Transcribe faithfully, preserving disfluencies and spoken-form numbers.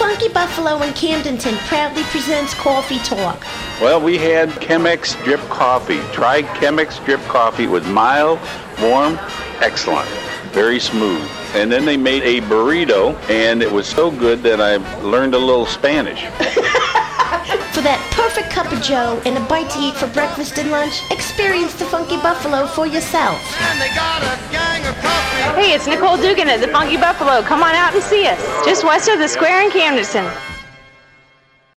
Funky Buffalo in Camdenton proudly presents Coffee Talk. Well, we had Chemex Drip Coffee. Try Chemex Drip Coffee. It was mild, warm, excellent, very smooth. And then they made a burrito, and it was so good that I learned a little Spanish. For that perfect cup of joe and a bite to eat for breakfast and lunch, experience the Funky Buffalo for yourself. And they got a gang of coffee. Hey, it's Nicole Dugan at the Funky Buffalo. Come on out and see us. Just west of the square in Camdenton.